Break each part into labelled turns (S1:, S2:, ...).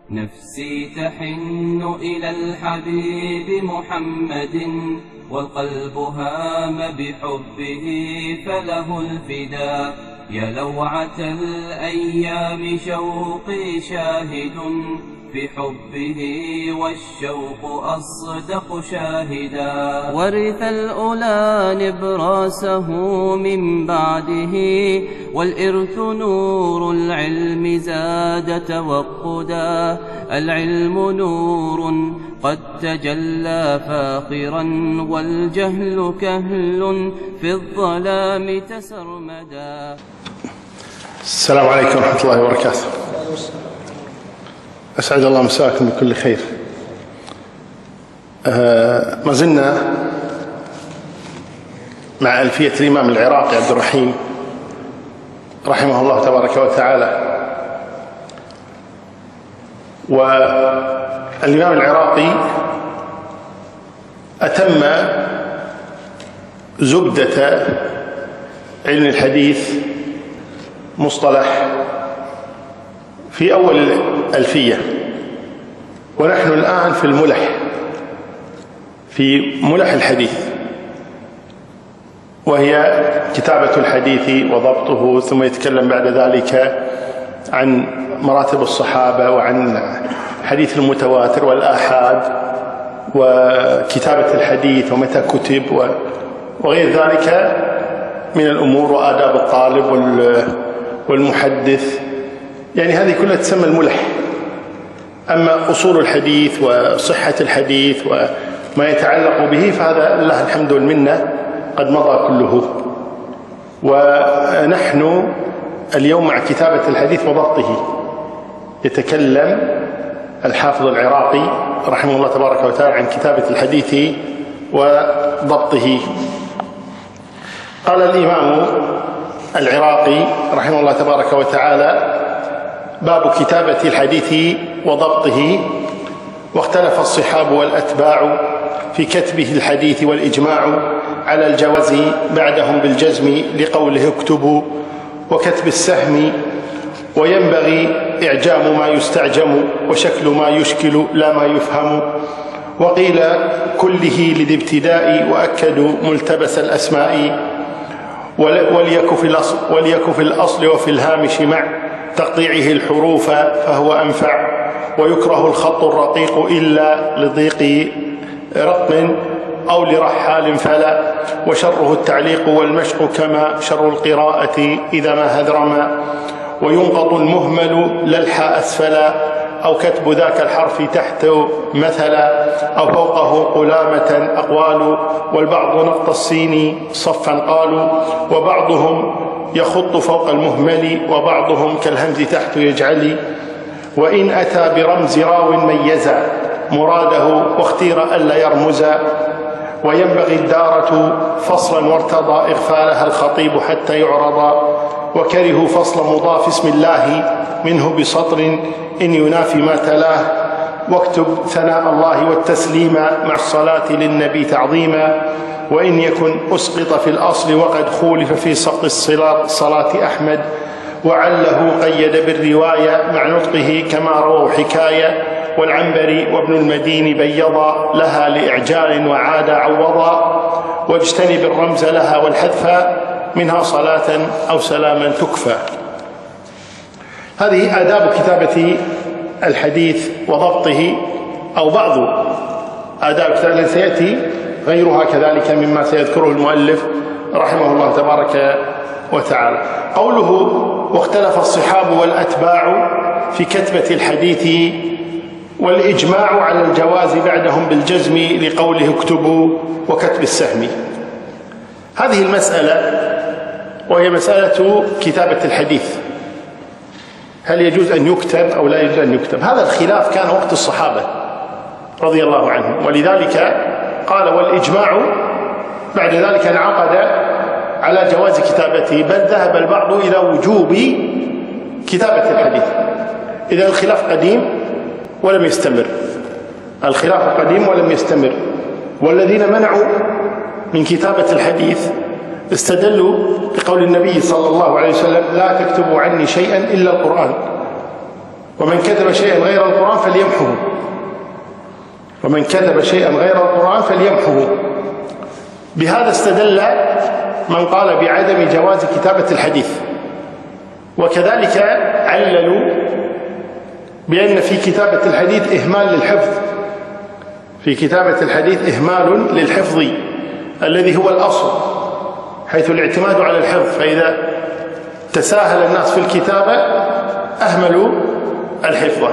S1: نفسي تحن إلى الحبيب محمد، والقلب هام بحبه فله الفداء. يا لوعة الأيام شوقي شاهد في حبه، والشوق أصدق شاهدا. ورث الأولى نبراسه من بعده، والإرث نور العلم زاد توقدا. العلم نور قد تجلى فاخرا، والجهل كهل في الظلام تسرمدا.
S2: السلام عليكم ورحمة الله وبركاته. أسعد الله مساكم بكل خير. ما زلنا مع ألفية الإمام العراقي عبد الرحيم رحمه الله تبارك وتعالى. والإمام العراقي أتم زبدة علم الحديث مصطلح في أول الألفية، ونحن الآن في الملح، في ملح الحديث، وهي كتابة الحديث وضبطه، ثم يتكلم بعد ذلك عن مراتب الصحابة وعن حديث المتواتر والآحاد وكتابة الحديث ومتى كتب وغير ذلك من الأمور، وآداب الطالب والمحدث. يعني هذه كلها تسمى الملح. أما أصول الحديث وصحة الحديث وما يتعلق به فهذا لله الحمد والمنة قد مضى كله. ونحن اليوم مع كتابة الحديث وضبطه. يتكلم الحافظ العراقي رحمه الله تبارك وتعالى عن كتابة الحديث وضبطه. قال الإمام العراقي رحمه الله تبارك وتعالى: باب كتابة الحديث وضبطه. واختلف الصحاب والأتباع في كتبه الحديث، والإجماع على الجواز بعدهم بالجزم لقوله اكتبوا، وكتب السهم، وينبغي إعجام ما يستعجم، وشكل ما يشكل لا ما يفهم. وقيل كله لذي ابتداء، وأكدوا ملتبس الأسماء، وليك في الأصل وفي الهامش مع تقطيعه الحروف فهو أنفع. ويكره الخط الرقيق إلا لضيق رقم أو لرحال فلا، وشره التعليق والمشق كما شر القراءة إذا ما هذرما. وينقط المهمل للحاء أسفلا، أو كتب ذاك الحرف تحت مثلا، أو فوقه قلامة أقوال. والبعض نقط السين صفا قالوا، وبعضهم يخط فوق المهمل، وبعضهم كالهمز تحت يجعل. وإن أتى برمز راو ميزا مراده، واختير ألا يرمزا. وينبغي الدارة فصلا، وارتضى إغفالها الخطيب حتى يعرضا. وكرهوا فصل مضاف اسم الله منه بسطر إن ينافي ما تلاه. واكتب ثناء الله والتسليم مع الصلاة للنبي تعظيما. وإن يكن أسقط في الأصل، وقد خولف في سقط الصلاة أحمد. وعله قيد بالرواية مع نطقه كما رووا حكاية. والعنبري وابن المدين بيضا لها لإعجال وعاد عوضا. واجتنب الرمز لها والحذف منها صلاة أو سلاما تكفى. هذه آداب كتابة الحديث وضبطه، أو بعض آداب التي سيأتي غيرها كذلك مما سيذكره المؤلف رحمه الله تبارك وتعالى. قوله واختلف الصحاب والأتباع في كتبة الحديث، والإجماع على الجواز بعدهم بالجزم لقوله اكتبوا، وكتب السهم. هذه المسألة وهي مسألة كتابة الحديث، هل يجوز أن يكتب أو لا يجوز أن يكتب؟ هذا الخلاف كان وقت الصحابة رضي الله عنهم، ولذلك قال والإجماع بعد ذلك انعقد على جواز كتابته، بل ذهب البعض إلى وجوب كتابة الحديث. إذا الخلاف قديم ولم يستمر، الخلاف قديم ولم يستمر. والذين منعوا من كتابة الحديث استدلوا بقول النبي صلى الله عليه وسلم: لا تكتبوا عني شيئا إلا القرآن. ومن كتب شيئا غير القرآن فليمحه، ومن كتب شيئا غير القرآن فليمحه. بهذا استدل من قال بعدم جواز كتابة الحديث، وكذلك عللوا بأن في كتابة الحديث إهمال للحفظ، في كتابة الحديث إهمال للحفظ الذي هو الأصل، حيث الاعتماد على الحفظ، فإذا تساهل الناس في الكتابة أهملوا الحفظ.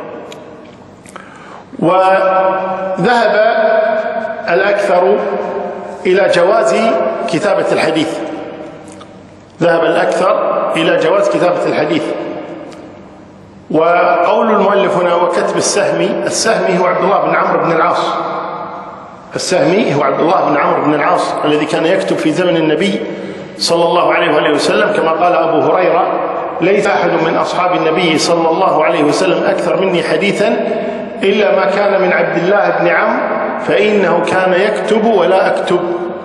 S2: وذهب الأكثر إلى جواز كتابة الحديث، ذهب الأكثر إلى جواز كتابة الحديث. وقول المؤلف هنا وكتب السهمي هو عبد الله بن عمرو بن العاص، السهمي هو عبد الله بن عمرو بن العاص الذي كان يكتب في زمن النبي صلى الله عليه وآله وسلم، كما قال أبو هريرة: ليس أحد من أصحاب النبي صلى الله عليه وسلم أكثر مني حديثا إلا ما كان من عبد الله بن عمرو فإنه كان يكتب ولا أكتب.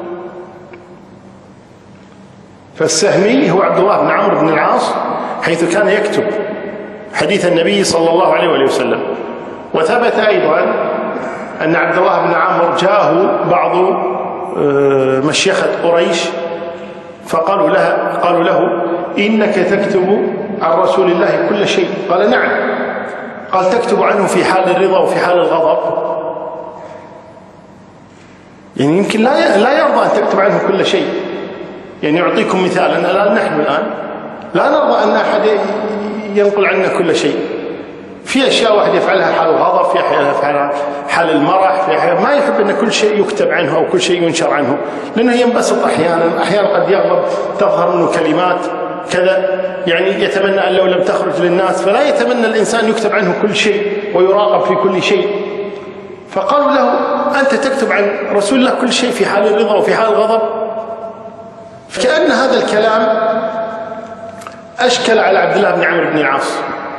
S2: فالسهمي هو عبد الله بن عمرو بن العاص حيث كان يكتب حديث النبي صلى الله عليه وآله وسلم. وثبت أيضا أن عبد الله بن عمرو جاءه بعض مشيخة قريش فقالوا له: إنك تكتب عن رسول الله كل شيء. قال: نعم. قال: تكتب عنه في حال الرضا وفي حال الغضب؟ يعني يمكن لا يرضى أن تكتب عنه كل شيء. يعني أعطيكم مثالا، نحن الآن لا نرضى أن أحد ينقل عنا كل شيء. في أشياء واحد يفعلها حال الغضب، في أحيانا يفعلها حال المرح، في أحيانا ما يحب أن كل شيء يكتب عنه أو كل شيء ينشر عنه، لأنه ينبسط أحيانا قد يغضب تظهر منه كلمات كذا، يعني يتمنى أن لو لم تخرج للناس، فلا يتمنى الإنسان يكتب عنه كل شيء ويراقب في كل شيء. فقالوا له: أنت تكتب عن رسول الله كل شيء في حال الرضا وفي حال الغضب؟ فكأن هذا الكلام أشكل على عبد الله بن عمرو بن العاص،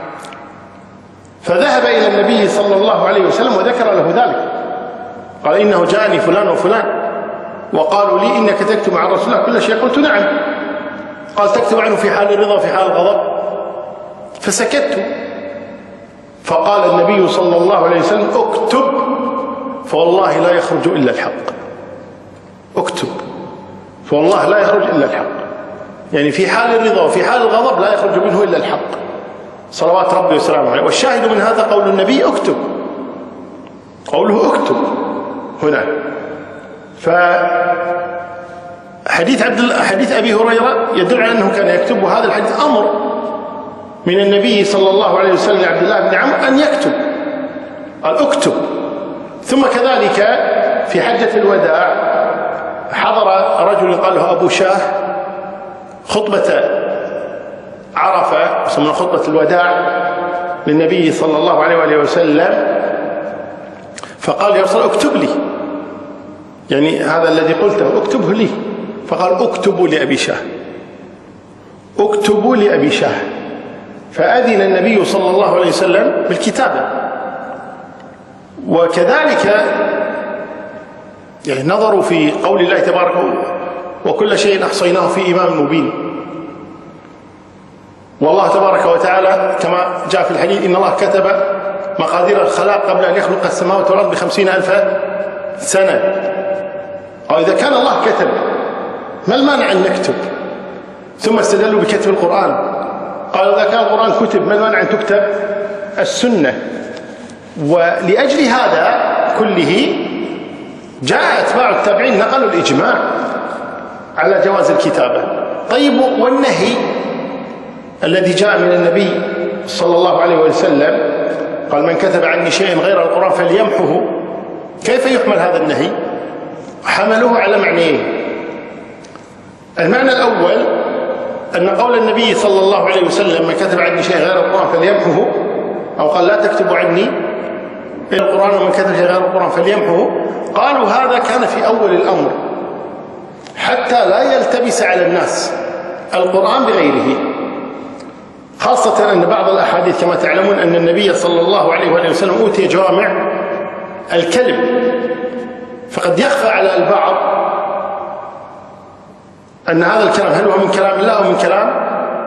S2: فذهب إلى النبي صلى الله عليه وسلم وذكر له ذلك، قال: إنه جاءني فلان وفلان وقالوا لي إنك تكتب عن رسول الله كل شيء. قلت: نعم. قال: تكتب عنه في حال الرضا وفي حال الغضب؟ فسكت. فقال النبي صلى الله عليه وسلم: اكتب فوالله لا يخرج إلا الحق. اكتب فوالله لا يخرج إلا الحق، يعني في حال الرضا وفي حال الغضب لا يخرج منه إلا الحق، صلوات ربي وسلامه عليه. والشاهد من هذا قول النبي: اكتب، قوله اكتب هنا. فحديث أبي هريرة يدل على أنه كان يكتب، وهذا الحديث أمر من النبي صلى الله عليه وسلم لعبد الله بن عمرو أن يكتب، قال: اكتب. ثم كذلك في حجة الوداع حضر رجل قال له أبو شاه خطبة عرفة، يسمونها خطبة الوداع للنبي صلى الله عليه وآله وسلم، فقال: يا رسول الله اكتب لي، يعني هذا الذي قلته اكتبه لي. فقال: اكتبوا لأبي شاه، اكتبوا لأبي شاه. فأذن النبي صلى الله عليه وسلم بالكتابة. وكذلك يعني نظروا في قول الله تبارك وكل شيء أحصيناه في إمام مبين. والله تبارك وتعالى كما جاء في الحديث: إن الله كتب مقادير الخلائق قبل أن يخلق السماوات والأرض ب50,000 سنة. أو إذا كان الله كتب ما المانع أن نكتب؟ ثم استدلوا بكتب القرآن، قالوا إذا كان القرآن كتب ما المانع أن تكتب السنة. ولأجل هذا كله جاء أتباع التابعين نقلوا الإجماع على جواز الكتابة. طيب، والنهي الذي جاء من النبي صلى الله عليه وسلم قال: من كتب عني شيئا غير القرآن فليمحه، كيف يحمل هذا النهي؟ حملوه على معنيين. المعنى الأول أن قول النبي صلى الله عليه وسلم: من كتب عني شيئا غير القرآن فليمحه، أو قال: لا تكتبوا عني إلا القرآن ومن كتب شيئا غير القرآن فليمحه، قالوا هذا كان في أول الأمر حتى لا يلتبس على الناس القرآن بغيره، خاصة أن بعض الأحاديث كما تعلمون أن النبي صلى الله عليه وآله وسلم أوتي جوامع الكلم، فقد يخفى على البعض أن هذا الكلام هل هو من كلام الله أو من كلام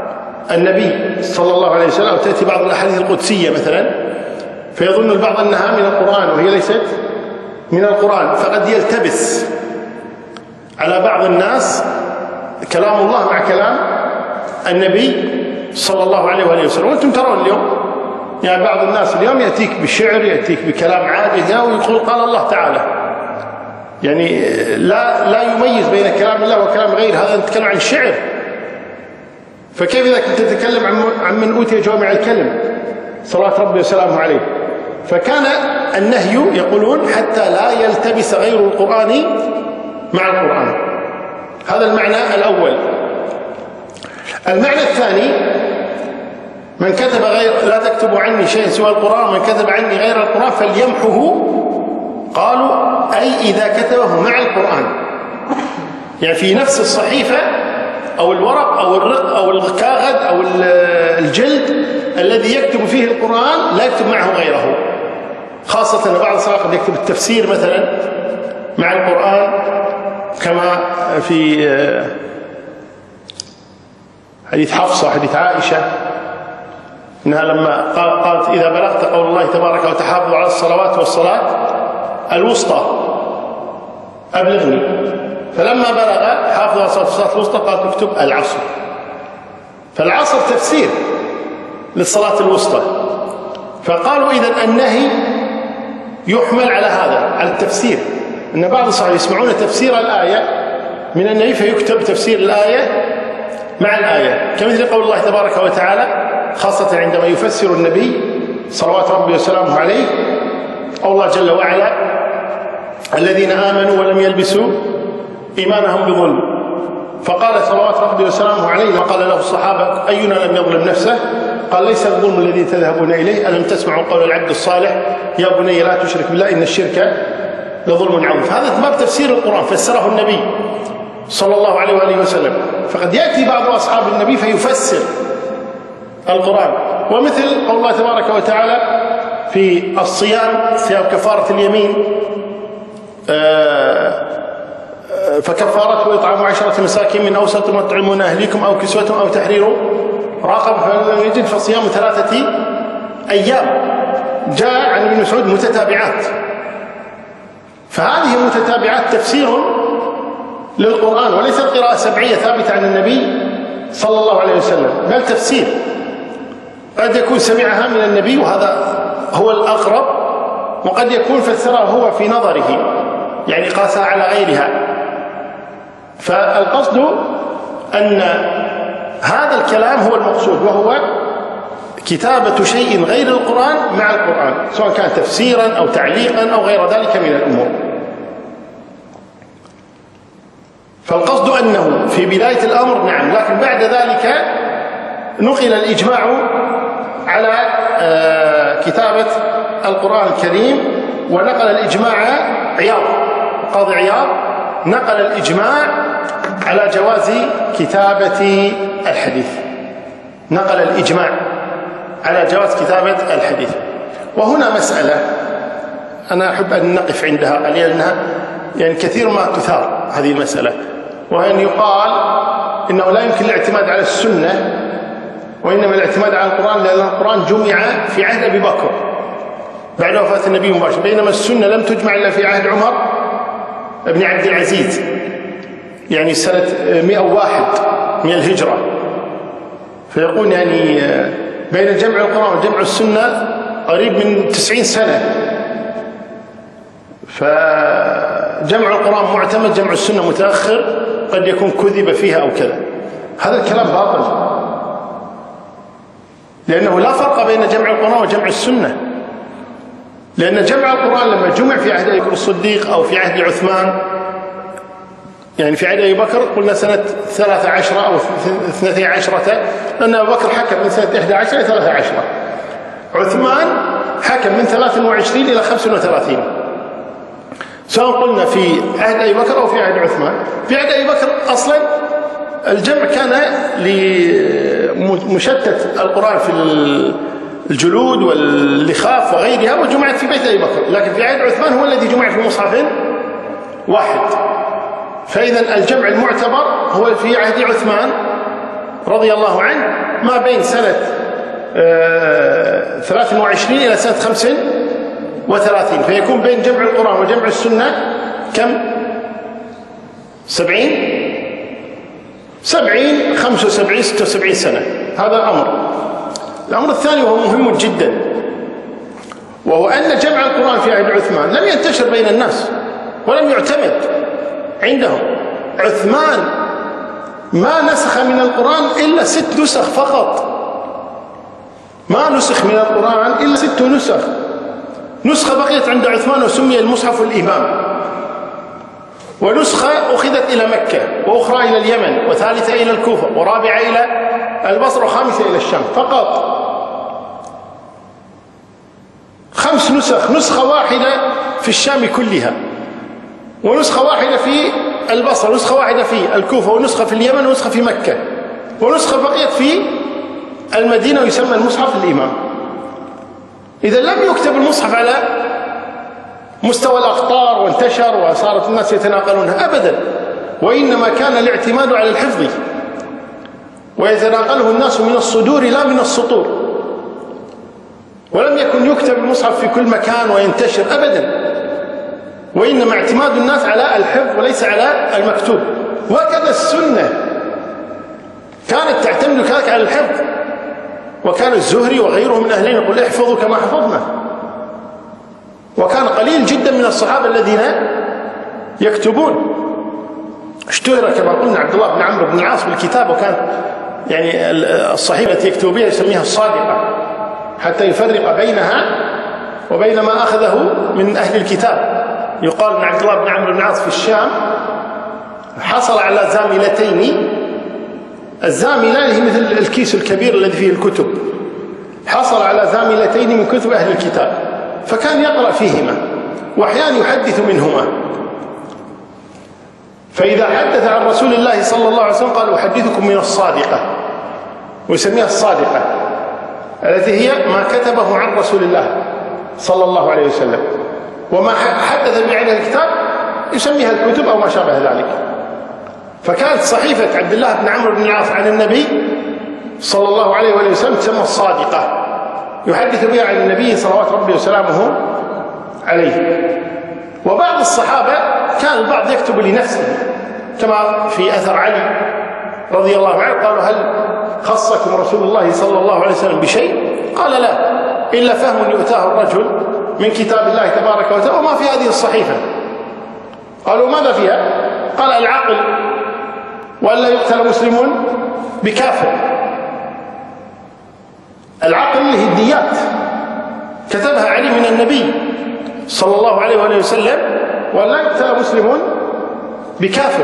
S2: النبي صلى الله عليه وسلم، أو تأتي بعض الأحاديث القدسية مثلا، فيظن البعض أنها من القرآن وهي ليست من القرآن، فقد يلتبس على بعض الناس كلام الله مع كلام النبي صلى الله عليه وآله وسلم. وأنتم ترون اليوم يعني بعض الناس اليوم يأتيك بالشعر، يأتيك بكلام عادي ويقول قال الله تعالى، يعني لا يميز بين كلام الله وكلام غيره، هذا نتكلم عن الشعر. فكيف إذا كنت تتكلم عن من أوتي جوامع الكلم صلوات ربي وسلامه عليه؟ فكان النهي يقولون حتى لا يلتبس غير القرآن مع القرآن. هذا المعنى الأول. المعنى الثاني: من كتب لا تكتبوا عني شيئا سوى القرآن، ومن كتب عني غير القرآن فليمحه. قالوا أي إذا كتبه مع القرآن، يعني في نفس الصحيفة أو الورق أو الرق أو الكاغذ أو الجلد الذي يكتب فيه القرآن لا يكتب معه غيره، خاصة أن بعض الصحابة قد يكتب التفسير مثلا مع القرآن، كما في حديث حفصة حديث عائشة إنها لما قالت إذا بلغت قول الله تبارك وتحافظوا على الصلوات والصلاة الوسطى أبلغني، فلما بلغ حافظوا على الصلاة الوسطى قالت اكتب العصر. فالعصر تفسير للصلاة الوسطى، فقالوا إذن النهي يحمل على هذا، على التفسير، أن بعض الصحابة يسمعون تفسير الآية من النبي فيكتب تفسير الآية مع الآية، كمثل قول الله تبارك وتعالى خاصة عندما يفسر النبي صلوات ربي وسلامه عليه، قول الله جل وعلا: الذين آمنوا ولم يلبسوا إيمانهم بظلم. فقال صلوات ربي وسلامه عليه لما قال له الصحابة: أينا لم يظلم نفسه؟ قال: ليس الظلم الذي تذهبون إليه، ألم تسمعوا قول العبد الصالح: يا بني لا تشرك بالله إن الشرك لظلم عظيم. فهذا باب تفسير القرآن فسره النبي صلى الله عليه وآله وسلم. فقد يأتي بعض أصحاب النبي فيفسر القرآن، ومثل قول الله تبارك وتعالى في الصيام، صيام كفارة اليمين: فكفارته إطعام 10 مساكين من أوسط ما تطعمون أهليكم أو كسوتهم أو تحرير رقبة، فمن لم يجد فصيام 3 أيام. جاء عن ابن مسعود متتابعات، فهذه المتتابعات تفسير للقرآن، وليست قراءة سبعية ثابتة عن النبي صلى الله عليه وسلم، بل تفسير قد يكون سمعها من النبي وهذا هو الأقرب، وقد يكون فسرها هو في نظره، يعني قاسها على غيرها. فالقصد أن هذا الكلام هو المقصود، وهو كتابة شيء غير القرآن مع القرآن، سواء كان تفسيرا أو تعليقا أو غير ذلك من الأمور. فالقصد أنه في بداية الأمر نعم، لكن بعد ذلك نقل الإجماع على كتابة القرآن الكريم، ونقل الإجماع عياض، قاضي عياض نقل الإجماع على جواز كتابة الحديث، نقل الإجماع على جواز كتابة الحديث. وهنا مسألة أنا أحب أن نقف عندها، لأنها يعني كثير ما تثار هذه المسألة، وهي أن يقال إنه لا يمكن الاعتماد على السنة وإنما الاعتماد على القرآن، لأن القرآن جمع في عهد أبي بكر بعد وفاة النبي مباشرة، بينما السنة لم تجمع إلا في عهد عمر بن عبد العزيز، يعني سنة 101 من الهجرة. فيقول يعني بين جمع القرآن وجمع السنة قريب من 90 سنة، فجمع القرآن معتمد، جمع السنة متأخر، قد يكون كذب فيها أو كذا. هذا الكلام باطل، لأنه لا فرق بين جمع القرآن وجمع السنة، لأن جمع القرآن لما جمع في عهد أبي بكر الصديق أو في عهد عثمان، يعني في عهد أبي بكر قلنا سنة 13 أو 12، لأن أبي بكر حكم من سنة 11 إلى 13، عثمان حكم من 23 إلى 35، سواء قلنا في عهد أبي بكر أو في عهد عثمان. في عهد أبي بكر أصلا الجمع كان لمشتت القرآن في الجلود واللخاف وغيرها، وجمعت في بيت أبي بكر، لكن في عهد عثمان هو الذي جمع في مصحف واحد. فإذا الجمع المعتبر هو في عهد عثمان رضي الله عنه، ما بين سنة 23 إلى سنة 35، فيكون بين جمع القرآن وجمع السنة كم؟ 70 75 76 سنة. هذا أمر. الأمر الثاني وهو مهم جدا، وهو أن جمع القرآن في عهد عثمان لم ينتشر بين الناس ولم يعتمد عندهم. عثمان ما نسخ من القرآن إلا 6 نسخ فقط، ما نسخ من القرآن إلا 6 نسخ. نسخة بقيت عند عثمان وسمي المصحف الإمام، ونسخة أخذت إلى مكة، وأخرى إلى اليمن، وثالثة إلى الكوفة، ورابعة إلى البصرة، وخامسة إلى الشام فقط. 5 نسخ، نسخة واحدة في الشام كلها، ونسخة واحدة في البصرة، ونسخة واحدة في الكوفة، ونسخة في اليمن، ونسخة في مكة، ونسخة بقيت في المدينة ويسمى المصحف الإمام. إذا لم يكتب المصحف على مستوى الأقطار وانتشر وصارت الناس يتناقلونها أبدا، وإنما كان الاعتماد على الحفظ، ويتناقله الناس من الصدور لا من السطور، ولم يكن يكتب المصحف في كل مكان وينتشر أبدا، وإنما اعتماد الناس على الحفظ وليس على المكتوب. وكذا السنة كانت تعتمد كذلك على الحفظ، وكان الزهري وغيره من أهلين يقول احفظوا كما حفظنا، وكان قليل جدا من الصحابة الذين يكتبون. اشتهر كما قلنا عبد الله بن عمرو بن العاص بالكتاب، وكان يعني الصحيفة التي يكتب بها يسميها الصادقة، حتى يفرق بينها وبين ما أخذه من أهل الكتاب. يقال أن عبد الله بن عمرو بن العاص في الشام حصل على زاملتين. الزاملة هي مثل الكيس الكبير الذي فيه الكتب، حصل على زاملتين من كتب أهل الكتاب، فكان يقرأ فيهما وأحيانا يحدث منهما. فإذا حدث عن رسول الله صلى الله عليه وسلم قال أحدثكم من الصادقة، ويسميها الصادقة التي هي ما كتبه عن رسول الله صلى الله عليه وسلم، وما حدث به عن الكتاب يسميها الكتب أو ما شابه ذلك. فكانت صحيفة عبد الله بن عمرو بن العاص عن النبي صلى الله عليه وسلم تسمى الصادقة، يحدث بها عن النبي صلوات ربي وسلامه عليه. وبعض الصحابة كان البعض يكتب لنفسه، كما في أثر علي رضي الله عنه، قالوا هل خصكم رسول الله صلى الله عليه وسلم بشيء؟ قال لا، إلا فهم يؤتاه الرجل من كتاب الله تبارك وتعالى وما في هذه الصحيفة. قالوا ماذا فيها؟ قال العقل، وألا يقتل مسلم بكافر. العقل اللي هي الديات كتبها علي من النبي صلى الله عليه وآله وسلم، ولا يقتل مسلم بكافر.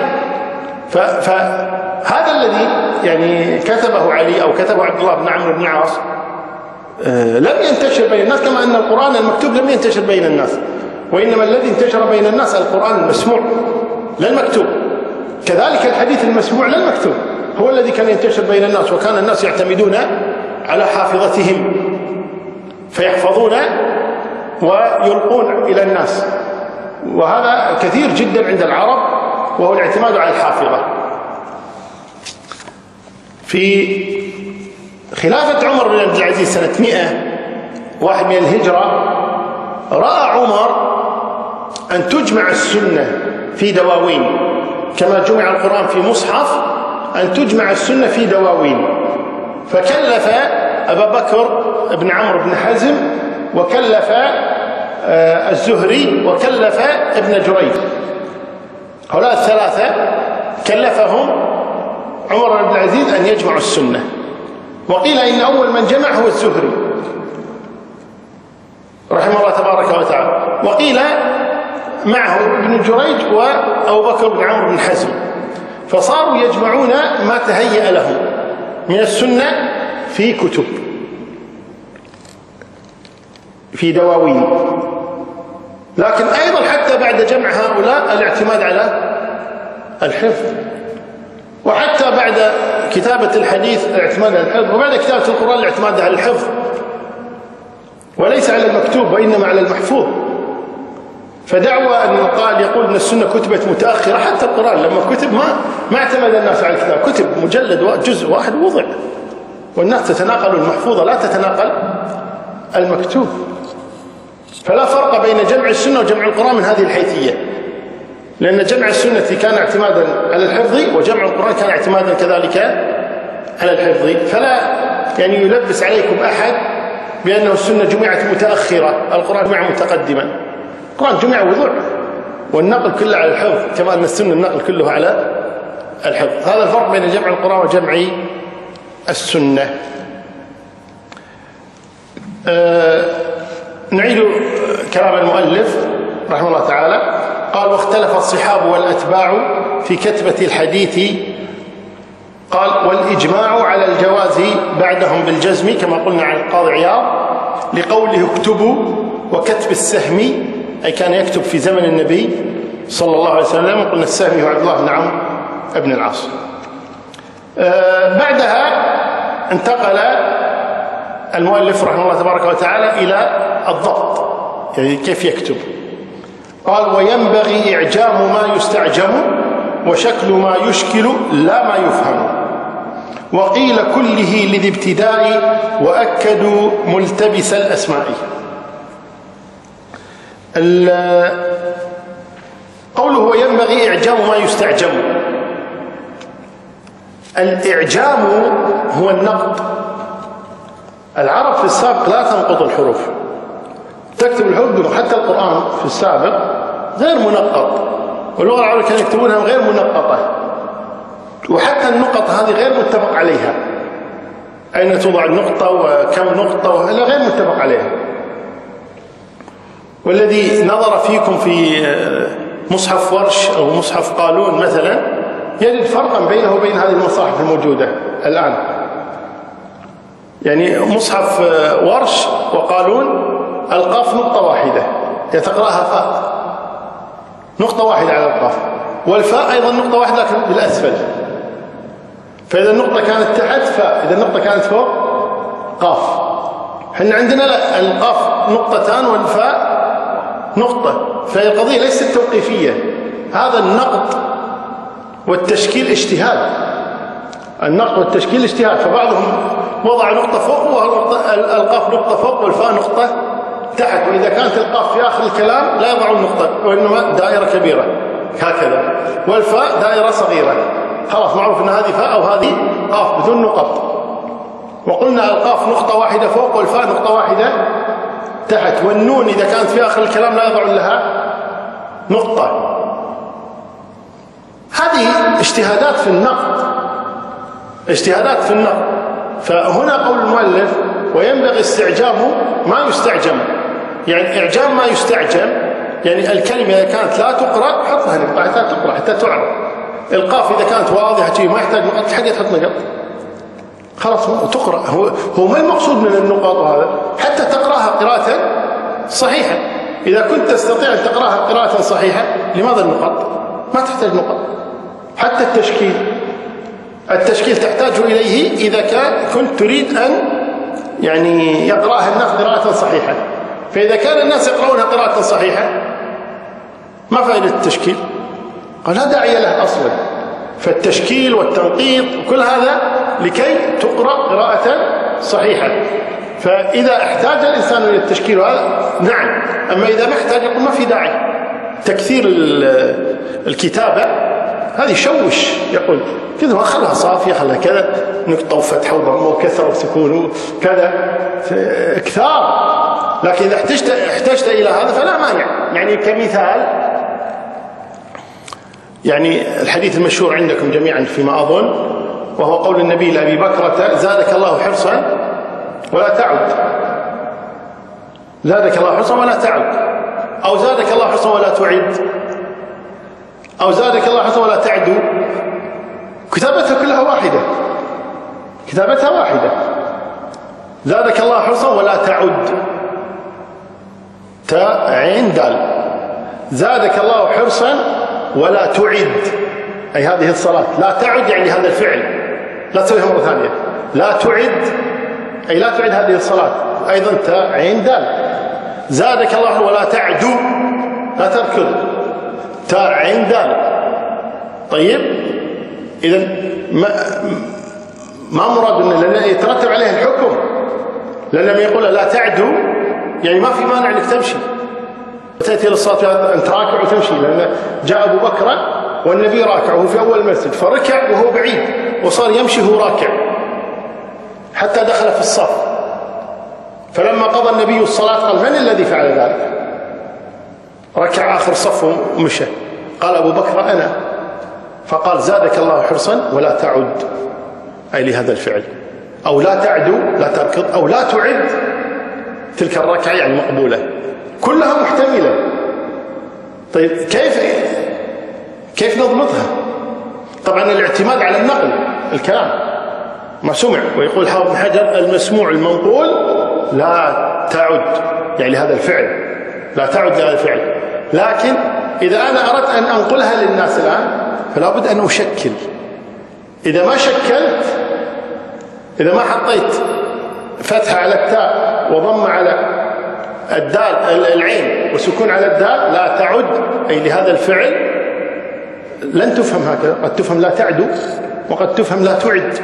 S2: فهذا الذي يعني كتبه علي أو كتبه عبد الله بن عمرو بن العاص لم ينتشر بين الناس، كما أن القرآن المكتوب لم ينتشر بين الناس، وإنما الذي انتشر بين الناس القرآن المسموع لا المكتوب. كذلك الحديث المسموع لا المكتوب هو الذي كان ينتشر بين الناس، وكان الناس يعتمدون على حافظتهم فيحفظون ويلقون إلى الناس، وهذا كثير جدا عند العرب، وهو الاعتماد على الحافظة. في خلافة عمر بن عبد العزيز سنة 101 من الهجرة، رأى عمر أن تجمع السنة في دواوين، كما جمع القرآن في مصحف، أن تجمع السنة في دواوين. فكلف أبا بكر بن عمرو بن حزم، وكلف الزهري، وكلف ابن جريج. هؤلاء الثلاثة كلفهم عمر بن عبد العزيز أن يجمعوا السنة. وقيل إن أول من جمع هو الزهري رحمه الله تبارك وتعالى، وقيل معه ابن جريج وأبو بكر بن عمرو بن حزم، فصاروا يجمعون ما تهيأ لهم من السنة في كتب، في دواوين. لكن أيضا حتى بعد جمع هؤلاء الاعتماد على الحفظ، وحتى بعد كتابة الحديث الاعتماد على الحفظ، وبعد كتابة القرآن الاعتماد على الحفظ وليس على المكتوب وإنما على المحفوظ. فدعوى أن يقول أن السنة كتبت متأخرة، حتى القرآن لما كتب ما اعتمد الناس على الكتاب، كتب مجلد جزء واحد وضع، والناس تتناقل المحفوظة لا تتناقل المكتوب. فلا فرق بين جمع السنة وجمع القرآن من هذه الحيثية، لأن جمع السنة كان اعتمادا على الحفظ، وجمع القرآن كان اعتمادا كذلك على الحفظ. فلا يعني يلبس عليكم أحد بأنه السنة جمعت متأخرة، القرآن جمع متقدما. القرآن جمع وضوع، والنقل كله على الحفظ، كما أن السنة النقل كله على الحفظ. هذا الفرق بين جمع القرآن وجمع السنة. نعيد كلام المؤلف رحمه الله تعالى. قال: واختلف الصحاب والأتباع في كتبة الحديث. قال: والإجماع على الجواز بعدهم بالجزم، كما قلنا عن القاضي عياض، لقوله اكتبوا، وكتب السهم أي كان يكتب في زمن النبي صلى الله عليه وسلم. قلنا السهم هو عبد الله بن عمرو بن العاص. بعدها انتقل المؤلف رحمه الله تبارك وتعالى إلى الضبط، يعني كيف يكتب. قال: وينبغي إعجام ما يستعجم، وشكل ما يشكل لا ما يفهم. وقيل كله لذي ابتداء، وأكدوا ملتبس الأسماء. قوله وينبغي إعجام ما يستعجم، الإعجام هو النقط. العرب في السابق لا تنقط الحروف، تكتب الحروف، حتى القرآن في السابق غير منقط، واللغة العربية كانوا يكتبونها غير منقطة، وحتى النقط هذه غير متفق عليها، أين توضع النقطة وكم نقطة، هذا غير متفق عليها. والذي نظر فيكم في مصحف ورش أو مصحف قالون مثلا يجد فرقا بينه وبين هذه المصاحف الموجودة الآن. يعني مصحف ورش وقالون القاف نقطة واحدة، تقرأها فاء، نقطة واحدة على القاف، والفاء أيضا نقطة واحدة لكن بالأسفل. فإذا النقطة كانت تحت فاء، إذا النقطة كانت فوق قاف. حنا عندنا لا، القاف نقطتان والفاء نقطة، فالقضية ليست توقيفية. هذا النقط والتشكيل اجتهاد، النقط والتشكيل اجتهاد. فبعضهم وضع نقطة فوق والقاف نقطة فوق والفاء نقطة تحت، وإذا كانت القاف في آخر الكلام لا يضعون نقطة، وإنما دائرة كبيرة هكذا، والفاء دائرة صغيرة، خلاص معروف أن هذه فاء أو هذه قاف بدون نقط. وقلنا القاف نقطة واحدة فوق والفاء نقطة واحدة تحت، والنون إذا كانت في آخر الكلام لا يضعون لها نقطة. هذه اجتهادات في النقد، اجتهادات في النقد. فهنا قول المؤلف وينبغي استعجام ما يستعجم، يعني إعجام ما يستعجم، يعني الكلمة إذا كانت لا تقرأ حطها نقطة حتى تقرأ حتى تعرف. القاف إذا كانت واضحة ما يحتاج نقط، حاجة تحط نقط خلاص تقرأ. هو ما المقصود من النقاط هذا؟ حتى تقرأها قراءة صحيحة. إذا كنت تستطيع أن تقرأها قراءة صحيحة لماذا النقط؟ ما تحتاج نقط. حتى التشكيل تحتاج إليه إذا كنت تريد أن يعني يقرأها الناس قراءة صحيحة. فإذا كان الناس يقرؤونها قراءة صحيحة ما فائدة التشكيل؟ قال لا داعي له أصلا. فالتشكيل والتنقيط وكل هذا لكي تقرأ قراءة صحيحة. فإذا احتاج الإنسان إلى التشكيل هذا نعم، أما إذا ما احتاج يقول ما في داعي. تكثير الكتابة هذه يشوش، يقول كذا خلها صافية، خلها كذا نقطة وفتحة وضمة وكسر وسكون وكذا كثار. لكن إذا احتجت إلى هذا فلا مانع. يعني كمثال، يعني الحديث المشهور عندكم جميعا فيما أظن، وهو قول النبي لأبي بكرة زادك الله حرصا ولا تعد، زادك الله حرصا ولا تعد، أو زادك الله حرصا ولا تعد، أو زادك الله حرصا ولا تعد. كتابتها كلها واحدة، كتابتها واحدة. زادك الله حرصا ولا تعد، تاء عين دال. زادك الله حرصا ولا تعد، أي هذه الصلاة. لا تعد يعني هذا الفعل، لا تسويها مرة ثانية. لا تعد أي لا تعد هذه الصلاة، أيضا تاء عين دال. زادك الله ولا تعد، لا تركض، تاء عين دال. طيب إذا ما مراد لأن يترتب عليه الحكم، لأن لما يقول لا تعدوا يعني ما في مانع أنك تمشي تأتي للصلاة أنت راكع وتمشي، لأن جاء أبو بكر والنبي راكع وهو في أول المسجد فركع وهو بعيد وصار يمشي وهو راكع حتى دخل في الصف، فلما قضى النبي الصلاة قال من الذي فعل ذلك؟ ركع آخر صف ومشى، قال أبو بكر أنا، فقال زادك الله حرصا ولا تعد، أي لهذا الفعل، أو لا تعدو لا تركض أو لا تعد تلك الركعة يعني مقبولة، كلها محتملة. طيب كيف نضبطها؟ طبعا الاعتماد على النقل الكلام ما سمع، ويقول حافظ بن حجر المسموع المنقول لا تعد يعني لهذا الفعل، لا تعد لهذا الفعل. لكن إذا أنا أردت أن أنقلها للناس الآن فلا بد أن أشكل، إذا ما شكلت، إذا ما حطيت فتحة على التاء وضم على الدال العين وسكون على الدال لا تعد أي لهذا الفعل، لن تفهم هكذا، قد تفهم لا تعدو وقد تفهم لا تعد.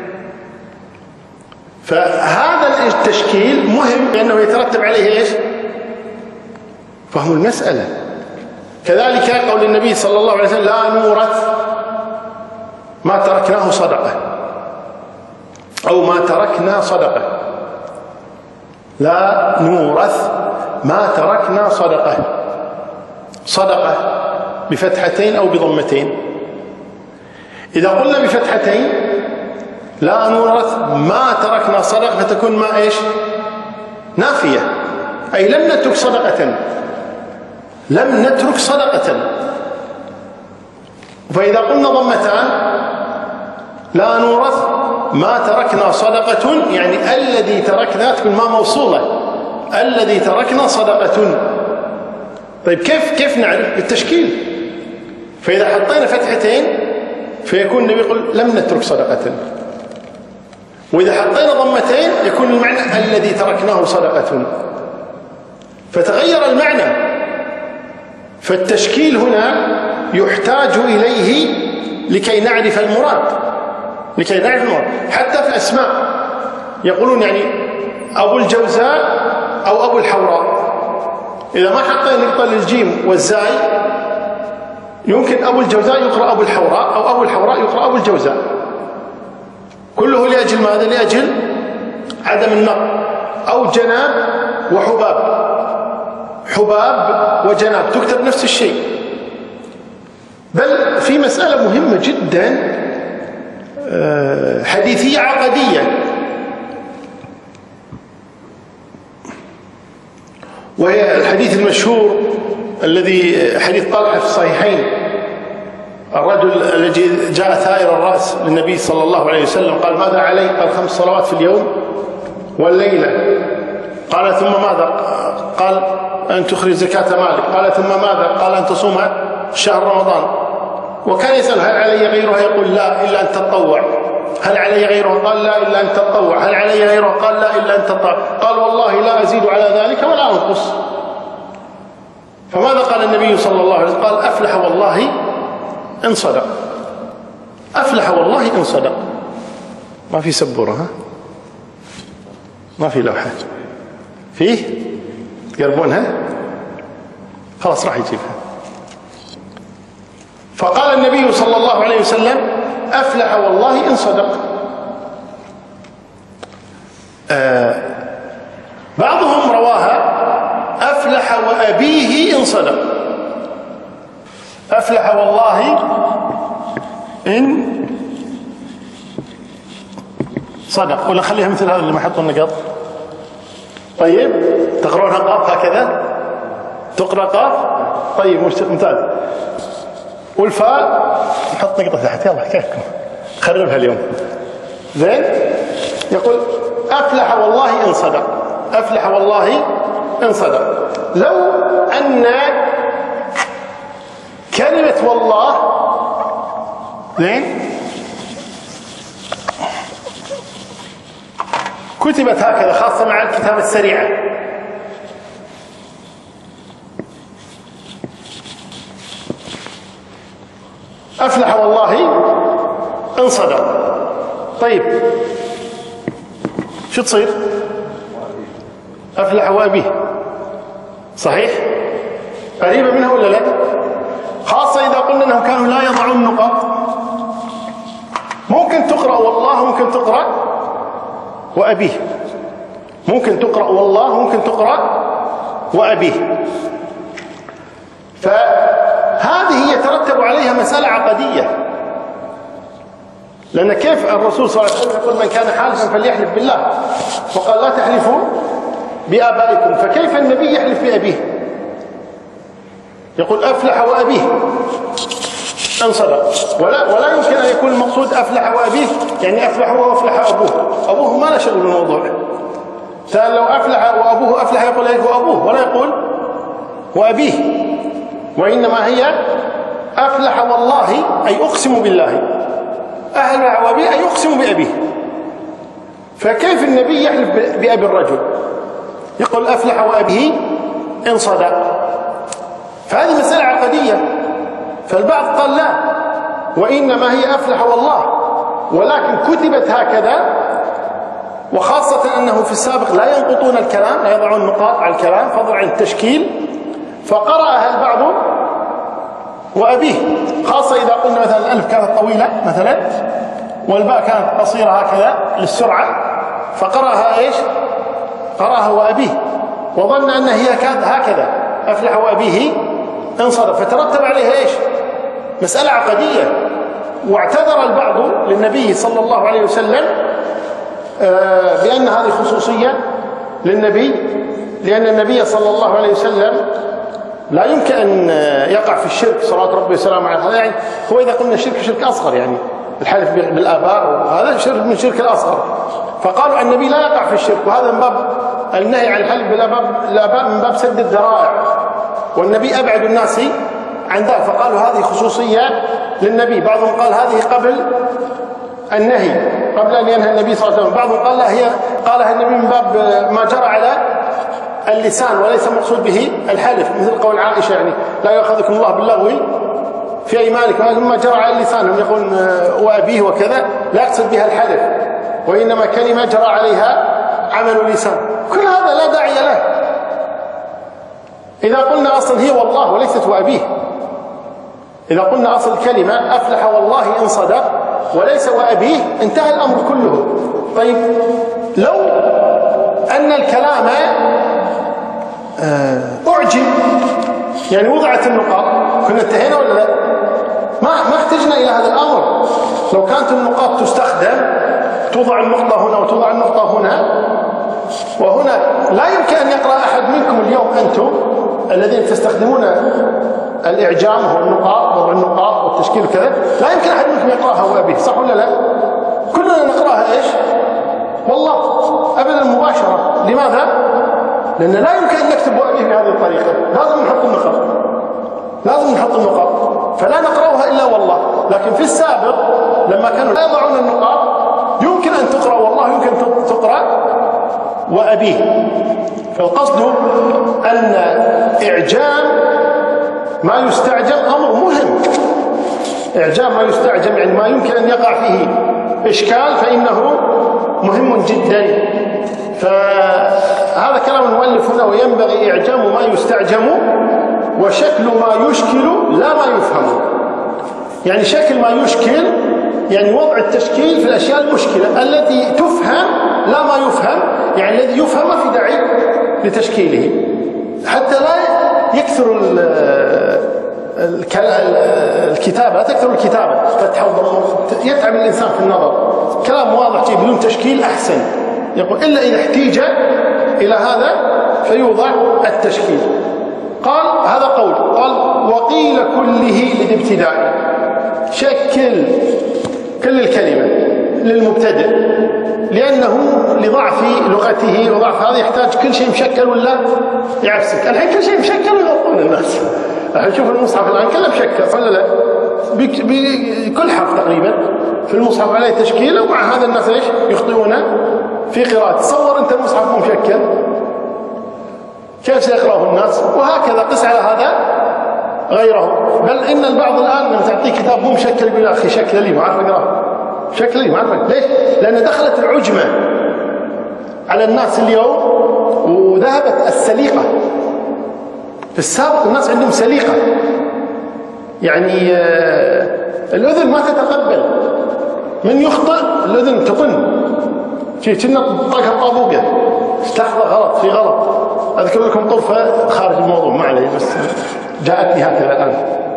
S2: فهذا التشكيل مهم لأنه يترتب عليه إيش؟ فهم المسألة. كذلك قول النبي صلى الله عليه وسلم لا نورث ما تركناه صدقة، أو ما تركنا صدقة، لا نورث ما تركنا صدقة، صدقة بفتحتين أو بضمتين. إذا قلنا بفتحتين لا نورث ما تركنا صدقة فتكون ما إيش؟ نافية، أي لم نترك صدقة، لم نترك صدقة. فإذا قلنا ضمتان لا نورث ما تركنا صدقة يعني الذي تركنا تكون ما موصولة، الذي تركنا صدقة. طيب كيف نعرف؟ بالتشكيل. فإذا حطينا فتحتين فيكون النبي يقول لم نترك صدقة، وإذا حطينا ضمتين يكون المعنى الذي تركناه صدقة، فتغير المعنى. فالتشكيل هنا يحتاج إليه لكي نعرف المراد، لكي نعرف المراد. حتى في الأسماء يقولون يعني أبو الجوزاء أو أبو الحوراء، إذا ما حطينا نقطة للجيم والزاي يمكن أبو الجوزاء يقرأ أبو الحوراء أو أبو الحوراء يقرأ أبو الجوزاء، كله لأجل ماذا؟ لأجل عدم النقل. أو جناب وحباب، حباب وجناب تكتب نفس الشيء. بل في مسألة مهمة جدا حديثية عقدية، وهي الحديث المشهور الذي حديث طلحة في الصحيحين، الرجل الذي جاء ثائر الرأس للنبي صلى الله عليه وسلم قال ماذا علي؟ قال 5 صلوات في اليوم والليلة. قال ثم ماذا؟ قال أن تخرج زكاة مالك. قال ثم ماذا؟ قال أن تصوم شهر رمضان. وكان يسأل هل علي غيرها؟ يقول لا إلا أن تتطوع. هل علي غيرها؟ قال لا إلا أن تتطوع. هل علي غيرها؟ قال لا إلا أن تتطوع. قال والله لا أزيد على ذلك ولا أنقص. فماذا قال النبي صلى الله عليه وسلم؟ قال أفلح والله إن صدق، أفلح والله إن صدق. ما في سبورة، ها؟ ما في لوحة فيه تقربونها؟ خلاص راح يجيبها. فقال النبي صلى الله عليه وسلم أفلح والله إن صدق. بعضهم رواها أفلح وأبيه إن صدق، أفلح والله إن صدق. ولا خليها مثل هذا اللي ما حطوا النقاط. طيب تقرونها قاف هكذا، تقرأ قاف. طيب ممتاز. والفاء نحط نقطة تحت. يلا كيفكم خربها اليوم. زين. يقول أفلح والله إن صدق، أفلح والله إن صدق. لو أن كلمة والله زين كتبت هكذا خاصة مع الكتابة السريعة، أفلح والله إن صدق. طيب شو تصير؟ أفلح وأبيه. صحيح؟ قريبة منها ولا لا؟ خاصة إذا قلنا أنهم كانوا لا يضعون نقاط. ممكن تقرأ والله، ممكن تقرأ وأبيه، ممكن تقرأ والله، ممكن تقرأ وأبيه. فهذه يترتب عليها مسألة عقدية، لأن كيف الرسول صلى الله عليه وسلم يقول من كان حالفا فليحلف بالله، وقال لا تحلفوا بآبائكم، فكيف النبي يحلف بأبيه؟ يقول أفلح وأبيه إن صدق. ولا يمكن أن يكون المقصود أفلح وأبيه يعني أفلح وأفلح أبوه ما له شغل بالموضوع. لو أفلح وأبوه أفلح يقول أبوه ولا يقول وأبيه، وإنما هي أفلح والله أي أقسم بالله، أفلح وأبيه أي أقسم بأبيه. فكيف النبي يحلف بأبي الرجل؟ يقول أفلح وأبيه إن صدق. فهذه مسألة عقدية. فالبعض قال لا، وإنما هي أفلح والله، ولكن كتبت هكذا، وخاصة أنه في السابق لا ينقطون الكلام، لا يضعون نقاط على الكلام فضلا عن التشكيل، فقرأها البعض وأبيه، خاصة إذا قلنا مثلا الألف كانت طويلة مثلا والباء كانت قصيرة هكذا للسرعة، فقرأها إيش؟ قرأها وأبيه، وظن أن هي كانت هكذا أفلح وأبيه انصرف، فترتب عليها إيش؟ مسألة عقدية. واعتذر البعض للنبي صلى الله عليه وسلم بأن هذه خصوصية للنبي، لأن النبي صلى الله عليه وسلم لا يمكن أن يقع في الشرك صلوات ربي وسلامه عليه. هذا يعني هو إذا قلنا الشرك شرك أصغر، يعني الحلف بالآباء وهذا شرك من شرك الأصغر، فقالوا النبي لا يقع في الشرك، وهذا من باب النهي عن الحلف بالآباء من باب سد الذرائع، والنبي أبعد الناس عن ذلك، فقالوا هذه خصوصية للنبي. بعضهم قال هذه قبل النهي، قبل أن ينهى النبي صلى الله عليه وسلم. بعضهم قال لا، هي قالها النبي من باب ما جرى على اللسان وليس مقصود به الحلف، مثل قول عائشة يعني لا يأخذكم الله باللغو في أيمانكم، ما جرى على اللسان، هم يقولون وأبيه وكذا، لا يقصد بها الحلف، وإنما كلمة جرى عليها عمل اللسان. كل هذا لا داعي له. إذا قلنا أصلا هي والله وليست وأبيه، إذا قلنا أصل الكلمة أفلح والله إن صدق وليس وأبيه، انتهى الأمر كله. طيب لو أن الكلام أعجب، يعني وضعت النقاط، كنا انتهينا ولا لا؟ ما احتجنا إلى هذا الأمر. لو كانت النقاط تستخدم، توضع النقطة هنا وتوضع النقطة هنا وهنا، لا يمكن أن يقرأ أحد منكم اليوم أنتم الذين تستخدمون الإعجام والنقاط، وضع النقاط والتشكيل وكذا، لا يمكن أحد منكم يقرأها وأبيه، صح ولا لا؟ كلنا نقرأها إيش؟ والله أبدا مباشرة. لماذا؟ لأن لا يمكن أن نكتب وأبيه بهذه الطريقة، لازم نحط النقاط، لازم نحط النقاط، فلا نقرأها إلا والله. لكن في السابق لما كانوا لا يضعون النقاط يمكن أن تقرأ والله، يمكن تقرأ وأبيه. فالقصد أن إعجام ما يستعجم أمر مهم. إعجام ما يستعجم يعني ما يمكن أن يقع فيه إشكال فإنه مهم جدا. فهذا كلام المؤلف هنا، وينبغي إعجام ما يستعجم وشكل ما يشكل لا ما يفهم. يعني شكل ما يشكل يعني وضع التشكيل في الأشياء المشكلة التي تفهم لا ما يفهم، يعني الذي يفهم ما في داعي لتشكيله، حتى لا يكثر الكتابة، لا تكثر الكتابة فتح وضم، يتعب الإنسان في النظر. كلام واضح بدون تشكيل أحسن. يقول إلا إذا احتيج إلى هذا فيوضع التشكيل. قال هذا قول. قال وقيل كله للابتداء، شكل كل الكلمة للمبتدئ، لأنه لضعف لغته وضعف هذا يحتاج كل شيء مشكل ولا يعفسك. الحين كل شيء مشكل ويغطون الناس. الحين شوف المصحف الآن كله مشكل ولا لا؟ بكل حرف تقريبا في المصحف عليه تشكيله، ومع هذا الناس ايش يخطئون في قراءة. تصور أنت المصحف مو مشكل كيف سيقرأه الناس؟ وهكذا قس على هذا غيره. بل إن البعض الآن لما تعطيه كتاب مو مشكل يقول يا أخي شكله لي ما أعرف أقرأه، شكله لي ما أعرف. ليش؟ لأن دخلت العجمة. على الناس اليوم، وذهبت السليقة. في السابق الناس عندهم سليقة، يعني الأذن ما تتقبل، من يخطئ الأذن تطن، كنا طاقة طابوقة، لحظة غلط، في غلط. أذكر لكم طرفة خارج الموضوع، ما عليه، بس جاءتني هكذا الآن.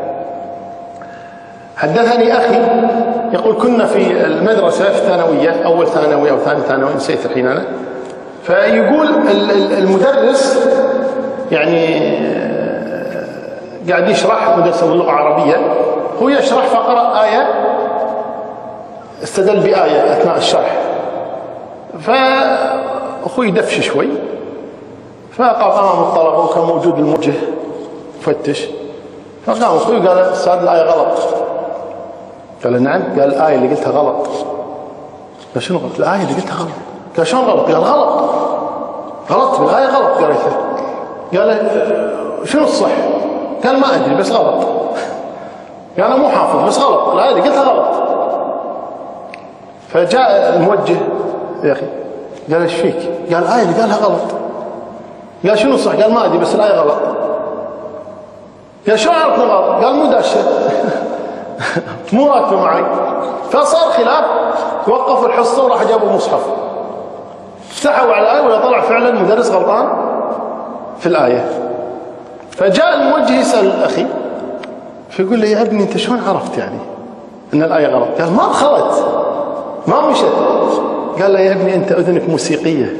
S2: حدثني أخي يقول كنا في المدرسة في الثانوية، أول ثانوي أو ثاني ثانوي، نسيت الحين أنا. فيقول المدرس يعني قاعد يشرح، مدرس اللغة العربية، هو يشرح فقرأ آية، استدل بآية أثناء الشرح، فأخوي دفش شوي، فقام أمام الطلبة وكان موجود الموجه فتش، فقام أخوي قال أستاذ الآية غلط. قال نعم. قال الآية اللي قلتها غلط. قال شنو غلط؟ الآية اللي قلتها غلط. قال شلون غلط؟ قال غلط، غلط بالآية غلط. قال شنو الصح؟ قال ما أدري بس غلط. قال أنا مو حافظ بس غلط، الآية اللي قلتها غلط. فجاء الموجه يا أخي قال ايش فيك؟ قال الآية اللي قالها غلط. قال شنو صح؟ قال ما أدري بس الآية غلط. قال شو عرفنا غلط؟ قال مو داشة مو راكبة معي. فصار خلاف، وقفوا الحصة وراح جابوا مصحف، فتحوا على الآية ويطلع فعلا المدرس غلطان في الآية. فجاء الموجه يسأل الأخي، فيقول لي يا ابني أنت شلون عرفت يعني أن الآية غلط؟ قال ما دخلت، ما مشت. قال له يا ابني أنت أذنك موسيقية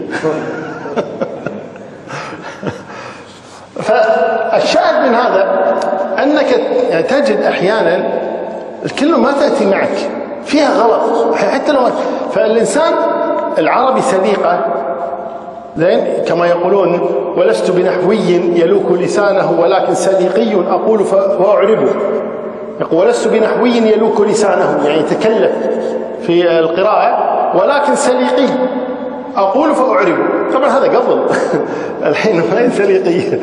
S2: فالشاهد من هذا أنك تجد أحيانا الكلمة ما تأتي معك، فيها غلط حتى لو. فالإنسان العربي سليقة، زين كما يقولون ولست بنحوي يلوك لسانه ولكن سليقي أقول فأعربه. يقول ولست بنحوي يلوك لسانه، يعني يتكلف في القراءة، ولكن سليقي أقول فأعربه. طبعا هذا قبل الحين ما سليقي.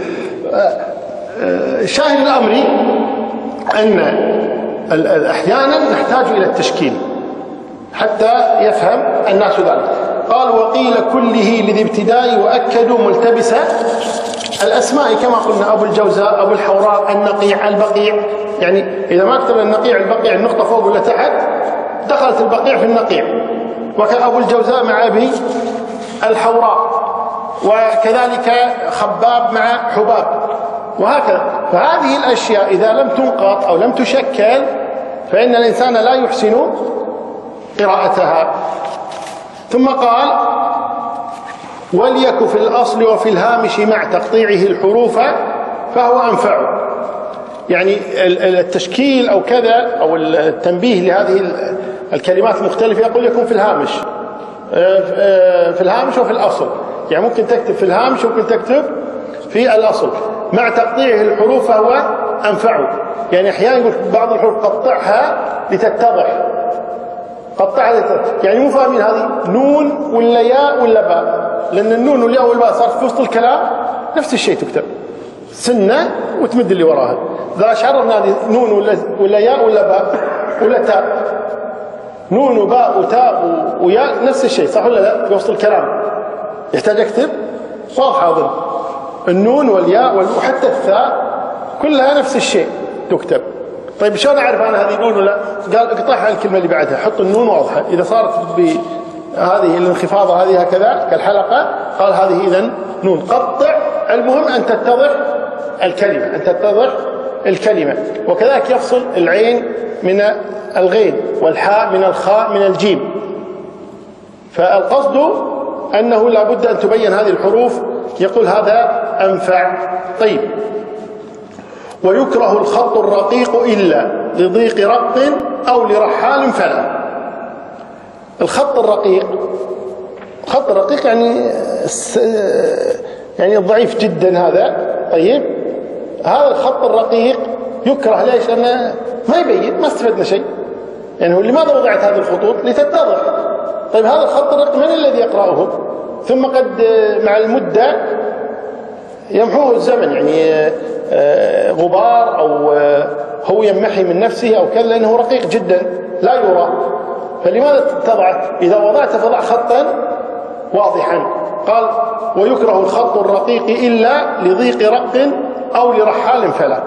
S2: شاهد الأمر أن أحيانا نحتاج إلى التشكيل حتى يفهم الناس ذلك. قال وقيل كله لذي ابتداء وأكدوا ملتبس الأسماء كما قلنا أبو الجوزاء، أبو الحوراء، النقيع، البقيع. يعني إذا ما كتب النقيع البقيع النقطة فوق ولا تحت دخلت البقيع في النقيع، وكان أبو الجوزاء مع أبي الحوراء، وكذلك خباب مع حباب، وهكذا. فهذه الأشياء إذا لم تنقط أو لم تشكل فإن الإنسان لا يحسن قراءتها. ثم قال وليك في الأصل وفي الهامش مع تقطيعه الحروف فهو أنفع. يعني التشكيل أو كذا أو التنبيه لهذه الكلمات المختلفة يقول يكون في الهامش، في الهامش وفي الأصل. يعني ممكن تكتب في الهامش وممكن تكتب في الأصل. مع تقطيعه الحروف فهو أنفع. يعني أحيانا يقول بعض الحروف قطعها لتتضح، قطعها يعني مو فاهمين هذه نون ولا ياء ولا باء، لأن النون والياء والباء صار في وسط الكلام نفس الشيء تكتب سنة وتمد اللي وراها. إذا عرفنا هذه نون ولا ياء ولا باء ولا تاء، نون وباء وتاء وياء نفس الشيء، صح ولا لا؟ في وسط الكلام يحتاج أكتب واضحة أظن، النون والياء وحتى الثاء كلها نفس الشيء تكتب. طيب شلون أعرف أنا هذه نون ولا؟ قال اقطعها الكلمة اللي بعدها، حط النون واضحة. إذا صارت بهذه الانخفاضة هذه هكذا كالحلقة قال هذه إذن نون. قطع، المهم أن تتضح الكلمة، أن تتضح الكلمة. وكذلك يفصل العين من الغين والحاء من الخاء من الجيم. فالقصد أنه لا بد أن تبين هذه الحروف، يقول هذا أنفع. طيب ويكره الخط الرقيق إلا لضيق رق أو لرحال فلا. الخط الرقيق، الخط الرقيق يعني الضعيف جدا هذا. طيب هذا الخط الرقيق يكره، ليش؟ لأنه ما يبين، ما استفدنا شيء. يعني هو لماذا وضعت هذه الخطوط؟ لتتضح. طيب هذا الخط الرقيق من الذي يقرأه؟ ثم قد مع المدة يمحوه الزمن، يعني غبار أو هو يمحي من نفسه أو كذا، لأنه رقيق جدا لا يرى. فلماذا تضع؟ إذا وضعت فضع خطا واضحا. قال ويكره الخط الرقيق إلا لضيق رق أو لرحال فلا.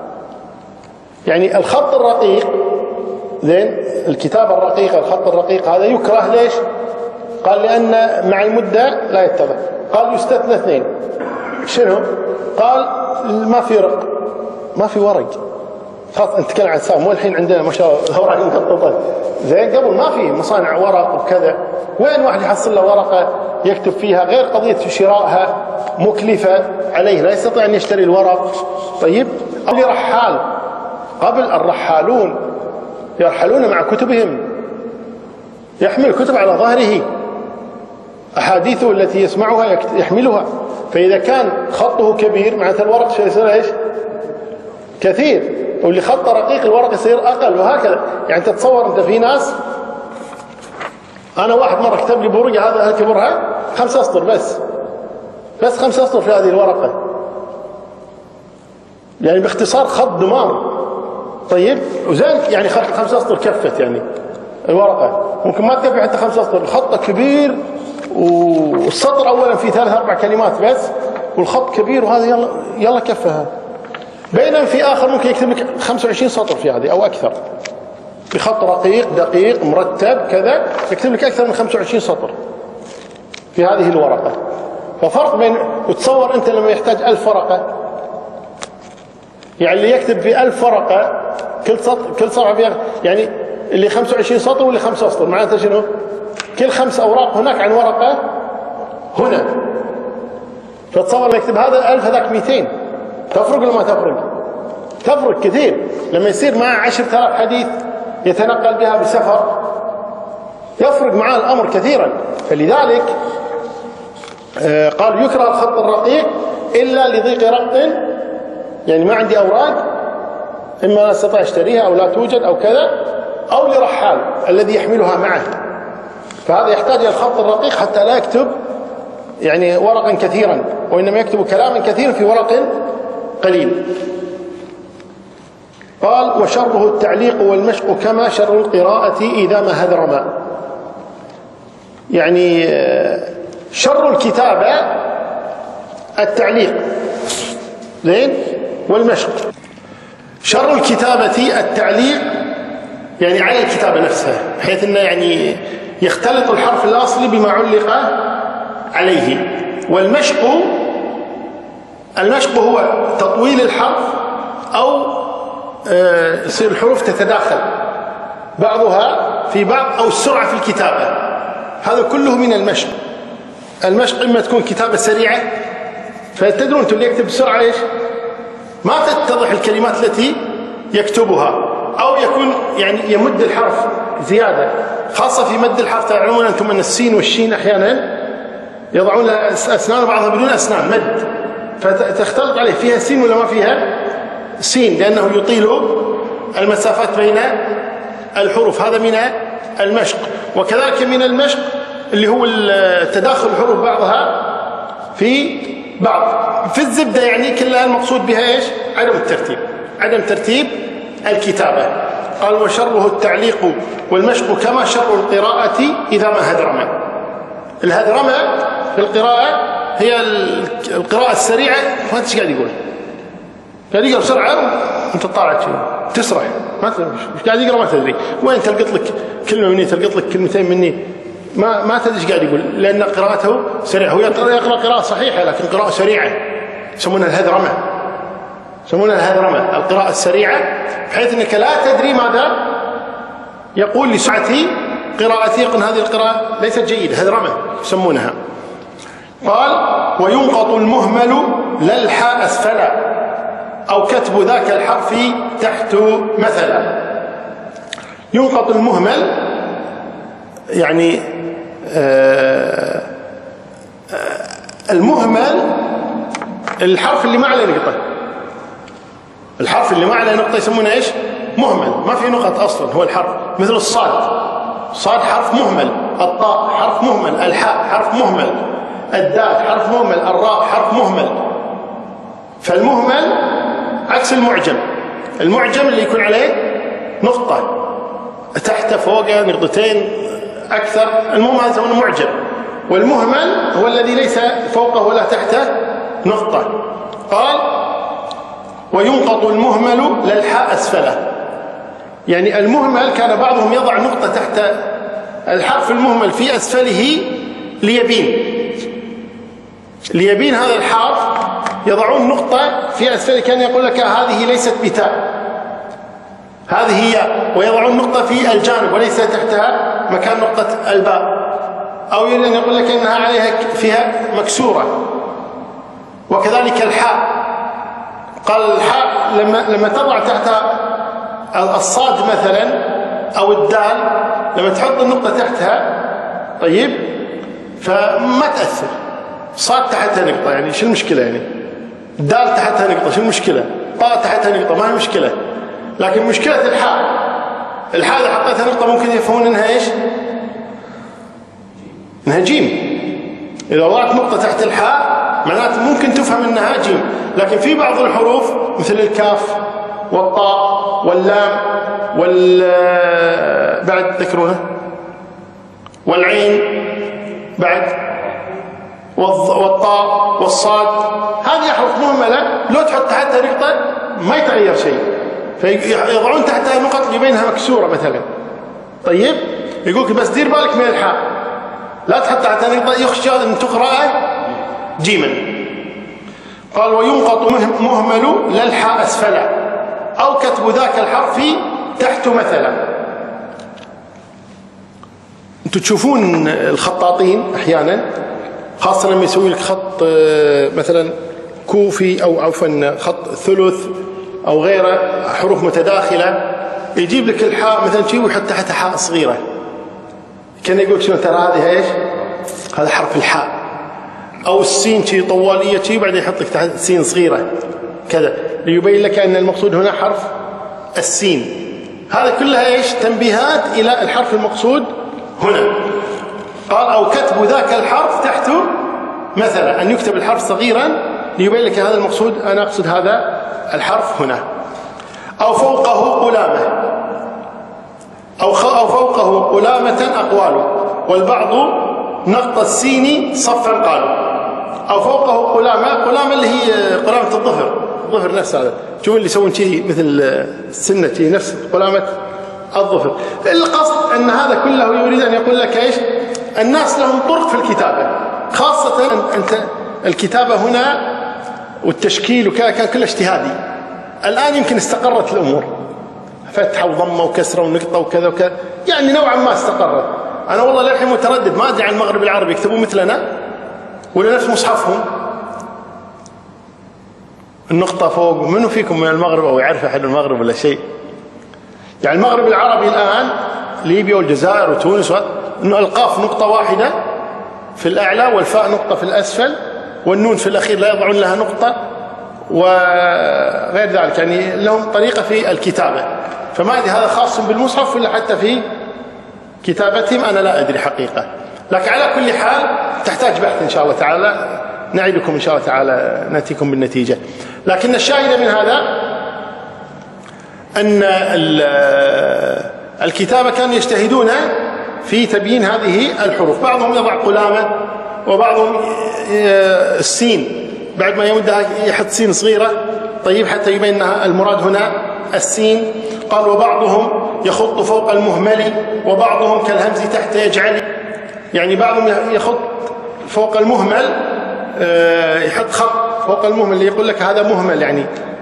S2: يعني الخط الرقيق زين، الكتابة الرقيقة الخط الرقيق هذا يكره ليش؟ قال لأن مع المدة لا يتضح. قال يستثنى اثنين. شنو؟ قال ما في رق، ما في ورق. خلاص انت تتكلم عن سام، والحين عندنا ما شاء الله اوراق مخططه زين، قبل ما في مصانع ورق وكذا، وين واحد يحصل له ورقه يكتب فيها؟ غير قضيه شرائها مكلفه عليه، لا يستطيع ان يشتري الورق. طيب او لرحال، قبل الرحالون يرحلون مع كتبهم، يحمل كتب على ظهره، احاديثه التي يسمعها يحملها. فاذا كان خطه كبير معناته الورق يصير ايش؟ كثير. واللي خط رقيق الورق يصير اقل، وهكذا. يعني تتصور انت في ناس، انا واحد مره كتب لي بورقه هذا كبرها 5 أسطر بس 5 أسطر في هذه الورقه، يعني باختصار خط دمار. طيب وزين، يعني خط 5 أسطر كفت يعني الورقه، ممكن ما تكفي حتى 5 أسطر. الخط كبير والسطر اولا فيه 3-4 كلمات بس، والخط كبير، وهذا يلا كفها. بينما في آخر ممكن يكتب لك 25 سطر في هذه أو أكثر، بخط رقيق دقيق مرتب كذا، يكتب لك أكثر من 25 سطر في هذه الورقة. ففرق بين، وتصور أنت لما يحتاج 1000 ورقة، يعني اللي يكتب في 1000 ورقة كل صفحة فيها، يعني اللي 25 سطر واللي 5 أسطر، معناته شنو؟ كل 5 أوراق هناك عن ورقة هنا. فتصور يكتب هذا 1000 هذاك 200. تفرق ولا ما تفرق؟ تفرق كثير. لما يصير معه 10,000 حديث يتنقل بها بسفر، يفرق معاه الأمر كثيرا. فلذلك قال يكره الخط الرقيق إلا لضيق رق، يعني ما عندي أوراق، إما لا أستطيع أشتريها أو لا توجد أو كذا، أو لرحال الذي يحملها معه، فهذا يحتاج إلى الخط الرقيق حتى لا يكتب يعني ورقا كثيرا، وإنما يكتب كلاما كثيرا في ورق قليل. قال وشره التعليق والمشق كما شر القراءة إذا ما هذرما. يعني شر الكتابة التعليق زين والمشق. شر الكتابة التعليق يعني على الكتابة نفسها، بحيث انه يعني يختلط الحرف الأصلي بما علق عليه. والمشق هو تطويل الحرف أو يصير الحروف تتداخل بعضها في بعض، أو السرعة في الكتابة. هذا كله من المشق. المشق إما تكون كتابة سريعة، فتدرون أنتم اللي يكتب بسرعة إيش؟ ما تتضح الكلمات التي يكتبها، أو يكون يعني يمد الحرف زيادة، خاصة في مد الحرف. تعلمون أنتم أن السين والشين أحيانا يضعون لها أسنان وبعضها بدون أسنان مد، فتختلط عليه فيها سين ولا ما فيها سين، لأنه يطيل المسافات بين الحروف. هذا من المشق. وكذلك من المشق اللي هو تداخل الحروف بعضها في بعض. في الزبدة يعني كلها المقصود بها إيش؟ عدم ترتيب الكتابة. قال وشره التعليق والمشق كما شر القراءة إذا ما هدرم. الهدرمة في القراءة هي القراءة السريعة. ما أنت قاعد يقول؟ قاعد يقرأ بسرعة وأنت طالع تسرح، ما تدري ايش قاعد يقرأ، ما تدري وين تلقط لك كلمة مني، تلقط لك كلمتين مني، ما تدري ايش قاعد يقول، لأن قراءته سريعة. هو يقرأ قراءة صحيحة لكن قراءة سريعة، يسمونها الهذرمة. القراءة السريعة، بحيث أنك لا تدري ماذا يقول لسرعة قراءته، يقول هذه القراءة ليست جيدة، هذرمة يسمونها. قال وينقط المهمل لا الحاء أسفلا أو كتب ذاك الحرف تحت مثلا. ينقط المهمل يعني المهمل الحرف اللي ما عليه نقطة. الحرف اللي ما عليه نقطة يسمونه ايش؟ مهمل، ما في نقط أصلا. هو الحرف مثل الصاد حرف مهمل، الطاء حرف مهمل، الحاء حرف مهمل، الدال حرف مهمل، الراء حرف مهمل. فالمهمل عكس المعجم اللي يكون عليه نقطة تحت فوق نقطتين أكثر، المهم هذا يسمونه معجم. والمهمل هو الذي ليس فوقه ولا تحته نقطة. قال وينقط المهمل للحاء أسفله. يعني المهمل كان بعضهم يضع نقطة تحت الحرف المهمل في أسفله ليبين هذا الحرف، يضعون نقطة في أسفله، كان يقول لك هذه ليست بتاء، هذه ياء، ويضعون نقطة في الجانب وليس تحتها مكان نقطة الباء، أو يقول لك أنها عليها فيها مكسورة. وكذلك الحاء، قال الحاء لما تضع تحتها الصاد مثلا أو الدال، لما تحط النقطة تحتها طيب فما تأثر. صاد تحتها نقطة يعني شو المشكلة؟ يعني دال تحتها نقطة شو المشكلة؟ طاء تحتها نقطة ما هي مشكلة. لكن مشكلة الحاء إذا حطيتها نقطة ممكن يفهمون إنها إيش؟ إنها جيم. إذا وضعت نقطة تحت الحاء معناته ممكن تفهم إنها جيم. لكن في بعض الحروف مثل الكاف والطاء واللام بعد ذكرونها والعين بعد والطاء والصاد، هذه أحرف مهملة لو تحط تحتها نقطة ما يتغير شيء، فيضعون تحتها نقط لبينها مكسورة مثلا. طيب يقولك بس دير بالك من الحاء، لا تحط تحتها نقطة يخشى أن تقرأ جيما. قال وينقط مهمل للحاء أسفله أو كتب ذاك الحرف تحت مثلا. أنتم تشوفون الخطاطين أحيانا خاصة لما يسوي لك خط مثلا كوفي أو عفوا خط ثلث أو غيره حروف متداخلة، يجيب لك الحاء مثلا شيء ويحط تحتها حاء صغيرة، كان يقول شنو ترى هذه ايش؟ هذا حرف الحاء. أو السين شيء طوالية شيء بعدين يحط لك تحت سين صغيرة كذا ليبين لك أن المقصود هنا حرف السين. هذا كلها ايش؟ تنبيهات إلى الحرف المقصود هنا. قال أو كتب ذاك الحرف تحته مثلا، أن يكتب الحرف صغيرا ليبين لك هذا المقصود، أنا أقصد هذا الحرف هنا. أو فوقه قلامة أو فوقه قلامة أقوال والبعض نقط السين صفا قالوا. أو فوقه قلامة اللي هي قلامة الظفر نفسه. هذا شوف اللي يسوون شيء مثل السنة شيء نفس قلامة الظفر. القصد أن هذا كله يريد أن يقول لك إيش؟ الناس لهم طرق في الكتابة، خاصة أنت الكتابة هنا والتشكيل وكذا كان كله اجتهادي. الآن يمكن استقرت الأمور، فتحة وضمة وكسرة ونقطة وكذا وكذا، يعني نوعا ما استقرت. أنا والله للحين متردد، ما أدري عن المغرب العربي يكتبون مثلنا ولا نفس مصحفهم النقطة فوق. منو فيكم من المغرب أو يعرف أحد المغرب ولا شيء؟ يعني المغرب العربي الآن ليبيا والجزائر وتونس إنه القاف نقطة واحدة في الأعلى والفاء نقطة في الأسفل والنون في الأخير لا يضعون لها نقطة وغير ذلك. يعني لهم طريقة في الكتابة، فما أدري هذا خاص بالمصحف ولا حتى في كتابتهم، أنا لا أدري حقيقة. لكن على كل حال تحتاج بحث إن شاء الله تعالى، نعدكم إن شاء الله تعالى نأتيكم بالنتيجة. لكن الشاهد من هذا أن الكتابة كانوا يجتهدون في تبيين هذه الحروف. بعضهم يضع قلامة وبعضهم السين بعد ما يمدها يحط سين صغيرة طيب حتى يبين أنها المراد هنا السين. قال وبعضهم يخط فوق المهمل وبعضهم كالهمز تحت يجعل، يعني بعضهم يخط فوق المهمل يحط خط فوق المهمل اللي يقول لك هذا مهمل، يعني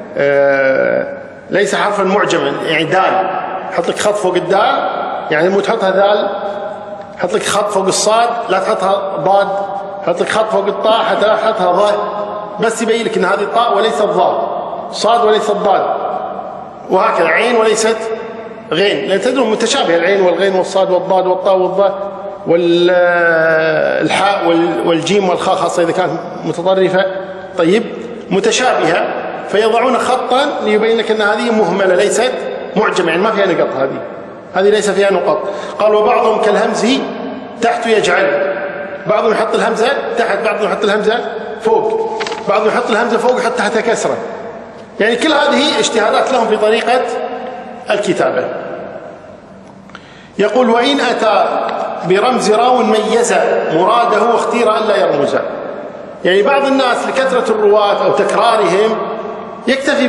S2: ليس حرفا معجما، يعني دال، حط لك خط فوق الدال، يعني مو تحطها ذال، حط لك خط فوق الصاد لا تحطها ضاد، حط لك خط فوق الطاء حتى لا تحطها ضاد، بس يبين لك ان هذه طاء وليست ضاد، صاد وليست ضاد، وهكذا عين وليست غين، لان تدرون متشابهه العين والغين والصاد والضاد والطاء والضاء والحاء والجيم والخاء خاصه اذا كانت متطرفه طيب متشابهه، فيضعون خطا ليبين لك ان هذه مهمله ليست معجمه، يعني ما فيها نقط، هذه ليس فيها نقط. قال وبعضهم كالهمز تحت يجعل، بعضهم يحط الهمزه تحت، بعضهم يحط الهمزه فوق، بعضهم يحط الهمزه فوق يحط تحتها كسره، يعني كل هذه اجتهادات لهم في طريقه الكتابه. يقول وإن أتى برمز راو ميز مراده واختير ألا يرمز. يعني بعض الناس لكثرة الرواة أو تكرارهم يكتفي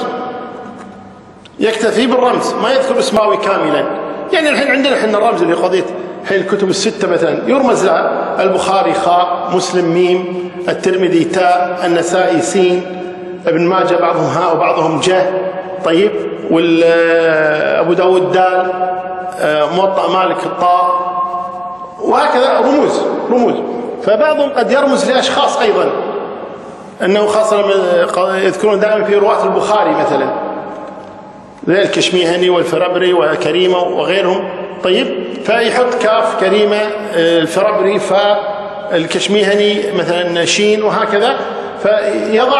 S2: بالرمز ما يذكر اسماوي كاملا. يعني الحين عندنا احنا الرمز اللي قضية الحين الكتب الستة مثلا يرمز لها: البخاري خاء، مسلم ميم، الترمذي تاء، النسائي سين، ابن ماجه بعضهم هاء وبعضهم جه، طيب، وابو داود دال، موطأ مالك الطاء، وهكذا رموز. فبعضهم قد يرمز لأشخاص أيضا، أنه خاصة يذكرون دائما في رواة البخاري مثلا زي الكشميهني والفربري وكريمة وغيرهم، طيب، فيحط كاف كريمة، الفربري فاء، الكشميهني مثلا شين، وهكذا، فيضع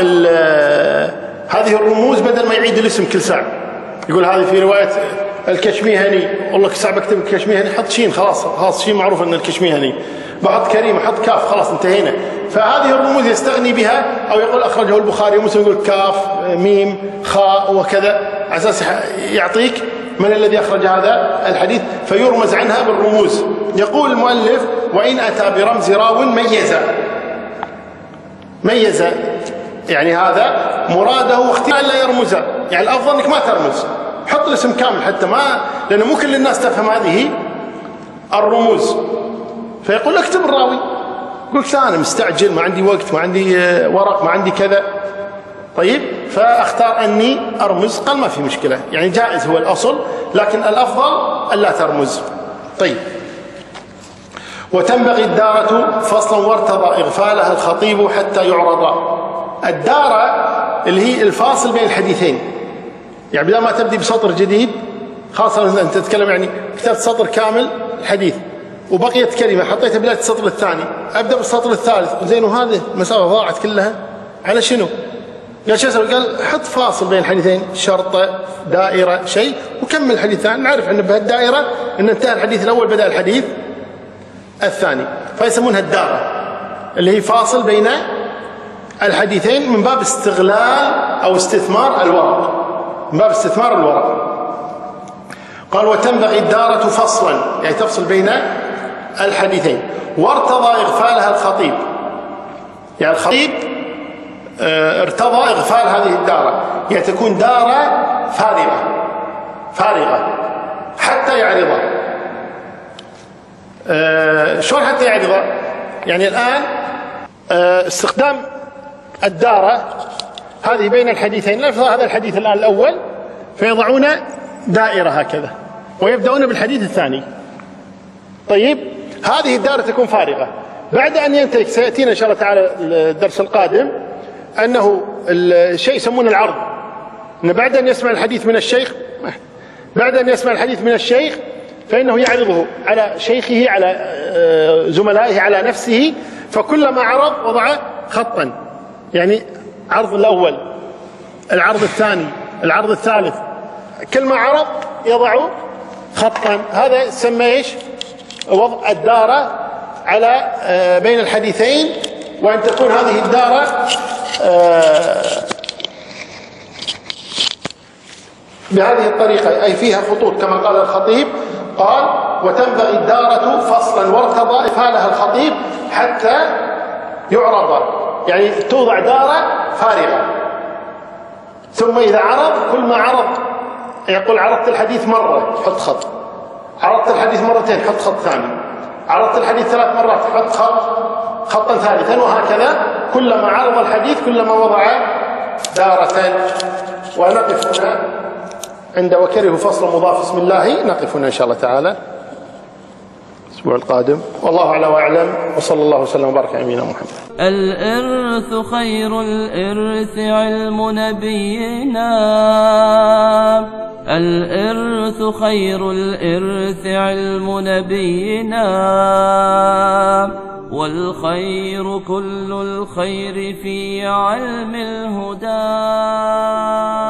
S2: هذه الرموز بدل ما يعيد الاسم كل ساعة. يقول هذه في رواية الكشميهني، والله كل ساعة بكتب الكشميهني، حط شين، خلاص شين معروف أن الكشميهني، بحط كريمة، حط كاف، خلاص انتهينا. فهذه الرموز يستغني بها، أو يقول أخرجه البخاري ومسلم، يقول كاف ميم خاء وكذا، على أساس يعطيك من الذي أخرج هذا الحديث، فيرمز عنها بالرموز. يقول المؤلف: وإن أتى برمز راو ميز، يعني هذا مراده واختيار لا يرمز. يعني الأفضل أنك ما ترمز، حط الاسم كامل حتى ما، لأنه مو كل الناس تفهم هذه الرموز. فيقول اكتب الراوي، قلت لا أنا مستعجل، ما عندي وقت، ما عندي ورق، ما عندي كذا، طيب، فأختار أني أرمز. قال ما في مشكلة، يعني جائز هو الأصل، لكن الأفضل ألا ترمز. طيب. وتنبغي الدارة فصلا وارتضى إغفالها الخطيب حتى يعرض. الدارة اللي هي الفاصل بين الحديثين، يعني بدل ما تبدي بسطر جديد، خاصة أنت تتكلم يعني كتبت سطر كامل الحديث وبقيت كلمة حطيتها بداية السطر الثاني، أبدأ بالسطر الثالث، زين وهذه مسافة ضاعت كلها على شنو؟ قال شو أسوي؟ قال حط فاصل بين الحديثين، شرطة، دائرة، شيء، وكمل الحديث الثاني. نعرف أن بهالدائرة أن انتهى الحديث الأول بدأ الحديث الثاني، فيسمونها الدارة اللي هي فاصل بين الحديثين من باب استغلال أو استثمار الورق، قال: وتنبغي الدارة فصلا، يعني تفصل بين الحديثين. وارتضى إغفالها الخطيب، يعني الخطيب ارتضى إغفال هذه الدارة، يعني تكون دارة فارغة حتى يعرضها. شلون حتى يعرضها؟ يعني الآن استخدام الدارة هذه بين الحديثين، نفرض هذا الحديث الآن الأول، فيضعون دائرة هكذا ويبدأون بالحديث الثاني. طيب، هذه الدارة تكون فارغة بعد أن ينتهي، سيأتينا إن شاء الله تعالى الدرس القادم أنه الشيء يسمونه العرض، أن بعد أن يسمع الحديث من الشيخ فإنه يعرضه على شيخه، على زملائه، على نفسه، فكلما عرض وضع خطا، يعني عرض الأول، العرض الثاني، العرض الثالث، كل ما عرض يضع خطا. هذا يسمى ايش؟ وضع الدارة على بين الحديثين، وأن تكون هذه الدارة بهذه الطريقة، أي فيها خطوط كما قال الخطيب. قال: وتنبغي الدارة فصلا وارتضى إغفالها الخطيب حتى يعرض، يعني توضع دارة فارغة، ثم إذا عرض، كل ما عرض يقول عرضت الحديث مرة حط خط، عرضت الحديث مرتين حط خط ثاني، عرضت الحديث 3 مرات حط خطا ثالثا، وهكذا كلما عرض الحديث كلما وضع دارة. ونقف هنا عند وكره فصل مضاف اسم الله، نقف هنا إن شاء الله تعالى الأسبوع القادم، والله أعلى وأعلم، وصلى الله وسلم وبارك على نبينا محمد.
S1: الإرث خير الإرث علم نبينا، الإرث خير الإرث علم نبينا، والخير كل الخير في علم الهدى.